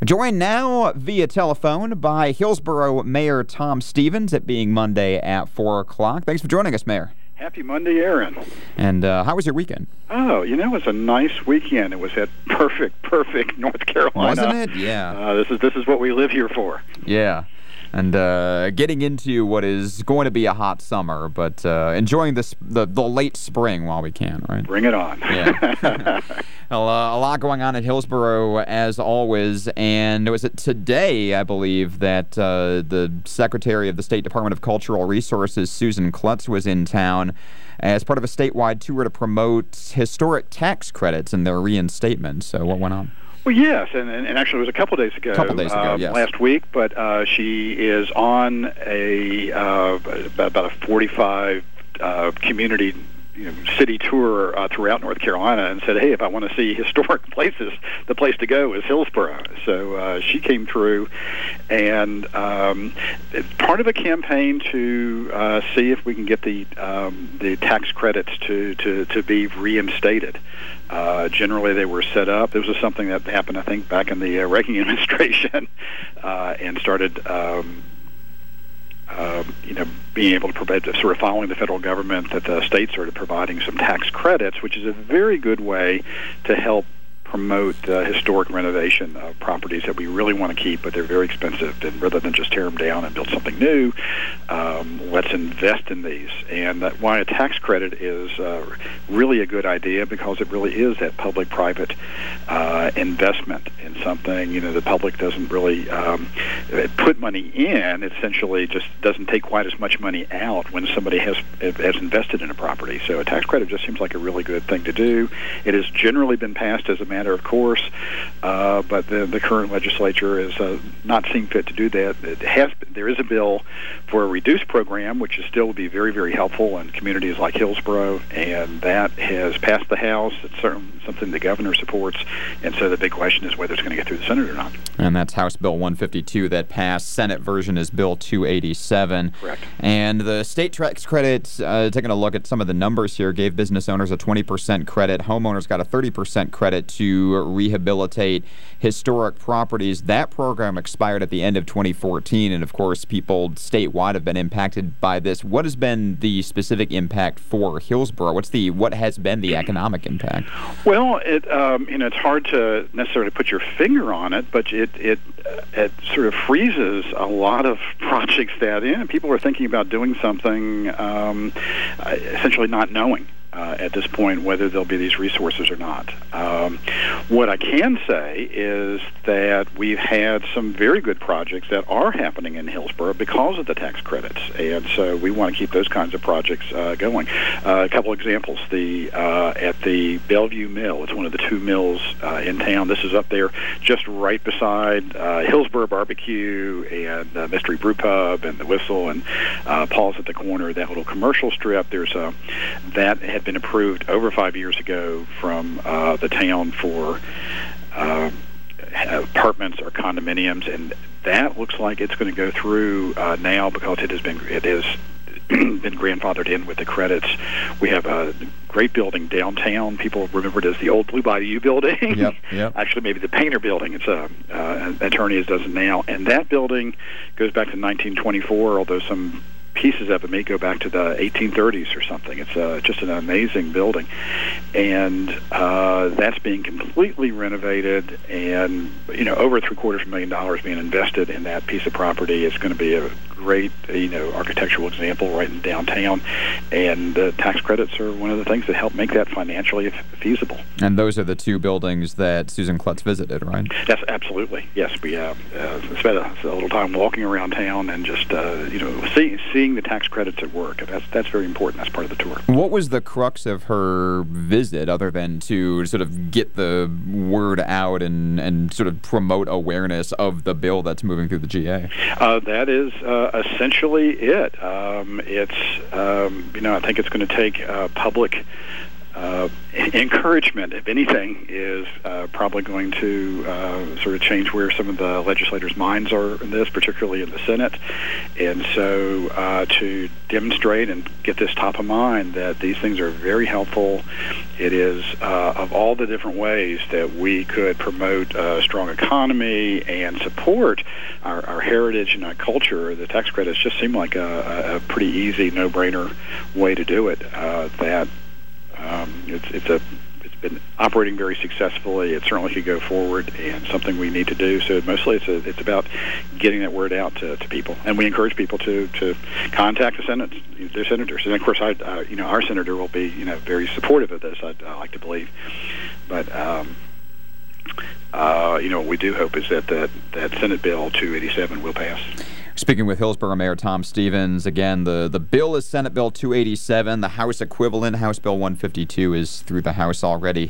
Joined now via telephone by Hillsborough Mayor Tom Stevens, it being Monday at 4 o'clock. Thanks for joining us, Mayor. Happy Monday, Aaron. And how was your weekend? Oh, it was a nice weekend. It was at perfect North Carolina. Wasn't it? Yeah. This is what we live here for. Yeah. And getting into what is going to be a hot summer, but enjoying the late spring while we can, right? Bring it on. Yeah. Well, a lot going on in Hillsborough, as always, and was it today, I believe, that the Secretary of the State Department of Cultural Resources, Susan Klutz, was in town as part of a statewide tour to promote historic tax credits and their reinstatement. So what went on? Well, yes, and actually it was a couple days ago. Yes. Last week, but she is on about a 45 community city tour throughout North Carolina, and said, hey, if I want to see historic places, the place to go is Hillsborough. So she came through, and part of a campaign to see if we can get the tax credits to be reinstated. Generally, they were set up. This was something that happened, I think, back in the Reagan administration, and started being able to provide, sort of following the federal government, that the state started providing some tax credits, which is a very good way to help promote historic renovation of properties that we really want to keep, but they're very expensive. And rather than just tear them down and build something new, let's invest in these. And why a tax credit is really a good idea, because it really is that public-private investment in something. The public doesn't really put money in. It essentially just doesn't take quite as much money out when somebody has invested in a property. So a tax credit just seems like a really good thing to do. It has generally been passed as a matter of course, but the current legislature has not seen fit to do that. There is a bill for a reduced program, which is still would be very, very helpful in communities like Hillsborough, and that has passed the House. It's certainly something the governor supports, and so the big question is whether it's going to get through the Senate or not. And that's House Bill 152 that passed. Senate version is Bill 287. Correct. And the state tax credits, taking a look at some of the numbers here, gave business owners a 20% credit. Homeowners got a 30% credit to rehabilitate historic properties. That program expired at the end of 2014, and of course people statewide have been impacted by this. What has been the specific impact for Hillsborough? What has been the economic impact? Well, it's hard to necessarily put your finger on it, but it sort of freezes a lot of projects that people are thinking about doing something, essentially not knowing at this point whether there'll be these resources or not. What I can say is that we've had some very good projects that are happening in Hillsborough because of the tax credits, and so we want to keep those kinds of projects going. A couple examples: at the Bellevue Mill, it's one of the two mills in town. This is up there just right beside Hillsborough Barbecue and Mystery Brew Pub and the Whistle and Paul's at the corner of that little commercial strip. That had been approved over 5 years ago from the town for apartments or condominiums, and that looks like it's going to go through now because it has been grandfathered in with the credits. We have a great building downtown. People remember it as the old Blue Bayou building. Yep. Actually, maybe the Painter building. It's an attorney does it now, and that building goes back to 1924, although some pieces of it may go back to the 1830s or something. It's just an amazing building, and that's being completely renovated, and over $750,000 being invested in that piece of property. It's going to be a great architectural example right in downtown, and the tax credits are one of the things that help make that financially feasible. And those are the two buildings that Susan Klutz visited, right? Yes, absolutely. Yes, we spent a little time walking around town and just seeing the tax credits at work. That's very important. That's part of the tour. What was the crux of her visit, other than to sort of get the word out and sort of promote awareness of the bill that's moving through the GA? That is essentially it. I think it's going to take public encouragement, if anything, is probably going to sort of change where some of the legislators' minds are in this, particularly in the Senate. And so to demonstrate and get this top of mind that these things are very helpful. It is of all the different ways that we could promote a strong economy and support our heritage and our culture, the tax credits just seem like a pretty easy, no-brainer way to do it. It's been operating very successfully. It certainly could go forward, and something we need to do. So mostly, it's about getting that word out to people, and we encourage people to contact their senators. And of course, our senator will be very supportive of this. I like to believe, but what we do hope is that Senate Bill 287 will pass. Speaking with Hillsborough Mayor Tom Stevens, again, the bill is Senate Bill 287. The House equivalent, House Bill 152, is through the House already.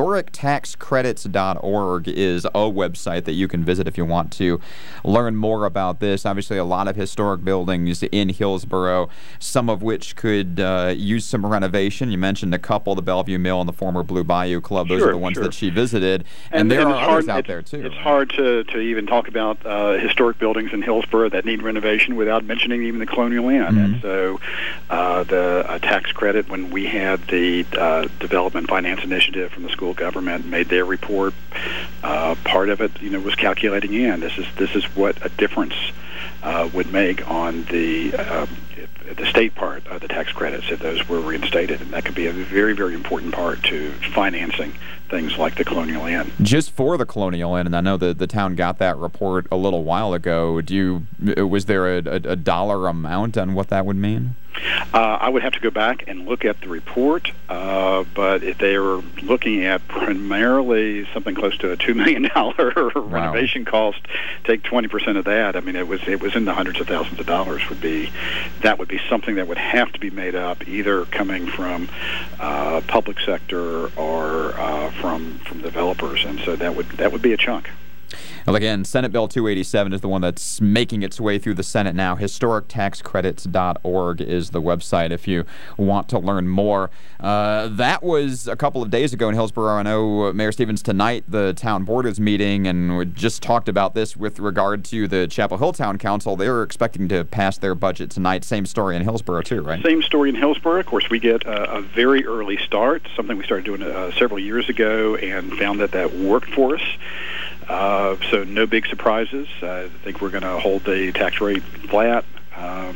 HistoricTaxCredits.org is a website that you can visit if you want to learn more about this. Obviously, a lot of historic buildings in Hillsborough, some of which could use some renovation. You mentioned a couple, the Bellevue Mill and the former Blue Bayou Club. Those are the ones that she visited. And there are others out there, too. It's hard to even talk about historic buildings in Hillsborough that need renovation without mentioning even the Colonial Inn. Mm-hmm. And so the tax credit, when we had the Development Finance Initiative from the school government made their report, part of it was calculating in. This is what a difference would make on the state part of the tax credits if those were reinstated. And that could be a very, very important part to financing things like the Colonial Inn. Just for the Colonial Inn, and I know that the town got that report a little while ago, was there a dollar amount on what that would mean? I would have to go back and look at the report, but if they were looking at primarily something close to a $2 million renovation cost, take 20% of that. I mean, it was in the hundreds of thousands of dollars. That would be something that would have to be made up, either coming from public sector or from developers, and so that would be a chunk. Well, again, Senate Bill 287 is the one that's making its way through the Senate now. HistoricTaxCredits.org is the website if you want to learn more. That was a couple of days ago in Hillsborough. I know, Mayor Stevens, tonight the town board is meeting, and we just talked about this with regard to the Chapel Hill Town Council. They're expecting to pass their budget tonight. Same story in Hillsborough, too, right? Same story in Hillsborough. Of course, we get a very early start, something we started doing several years ago and found that worked for us. So no big surprises. I think we're going to hold the tax rate flat. I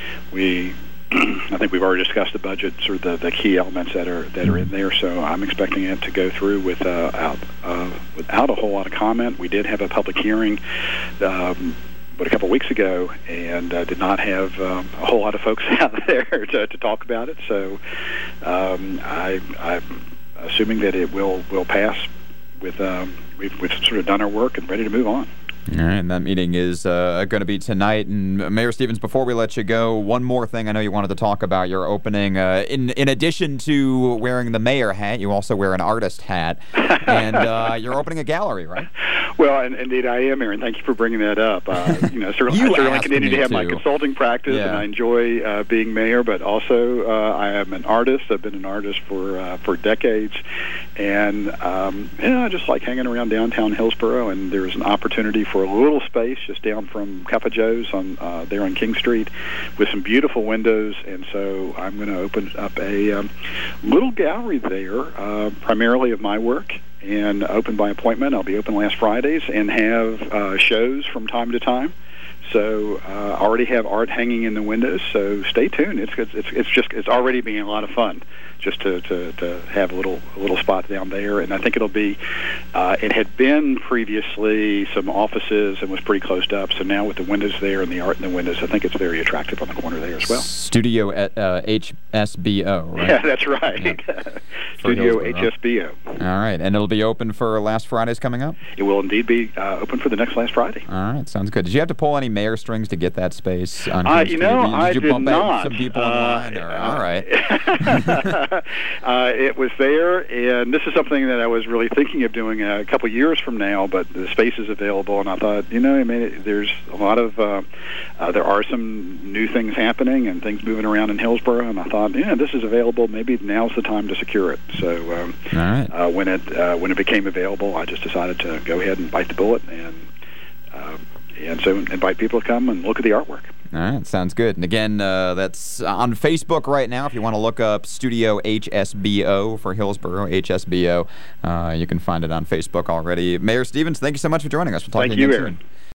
think we've already discussed the budget, sort of the key elements that are in there. So I'm expecting it to go through without a whole lot of comment. We did have a public hearing, a couple of weeks ago, and did not have a whole lot of folks out there to talk about it. So I'm assuming that it will pass. We've sort of done our work and ready to move on. All right, and that meeting is going to be tonight. And Mayor Stevens, before we let you go, one more thing I know you wanted to talk about. Your opening, in addition to wearing the mayor hat, you also wear an artist hat, and you're opening a gallery, right? Well, and indeed I am, Aaron. Thank you for bringing that up. Certainly I continue to have my consulting practice, and I enjoy being mayor. But also, I am an artist. I've been an artist for decades, and I just like hanging around downtown Hillsborough. And there's an opportunity for a little space just down from Kappa Joe's there on King Street, with some beautiful windows. And so I'm going to open up a little gallery there, primarily of my work, and open by appointment. I'll be open last Fridays and have shows from time to time. So I already have art hanging in the windows. So stay tuned. It's already being a lot of fun just to have a little spot down there. And I think it'll be. It had been previously some offices and was pretty closed up. So now with the windows there and the art in the windows, I think it's very attractive on the corner there as well. Studio at HSBO, right? Yeah, that's right. Yep. Studio HSBO. All right, and it'll be open for last Fridays coming up? It will indeed be open for the next last Friday. All right, sounds good. Did you have to pull any Mayor Strings to get that space on I Did you did bump not. some people online? All right. It was there, and this is something that I was really thinking of doing a couple years from now, but the space is available, and I thought, there's a lot of, there are some new things happening and things moving around in Hillsborough, and I thought, this is available. Maybe now's the time to secure it. So all right. When it became available, I just decided to go ahead and bite the bullet and so invite people to come and look at the artwork. All right, sounds good. And again, that's on Facebook right now. If you want to look up Studio HSBO for Hillsborough, HSBO, you can find it on Facebook already. Mayor Stevens, thank you so much for joining us. We'll talk to you again soon.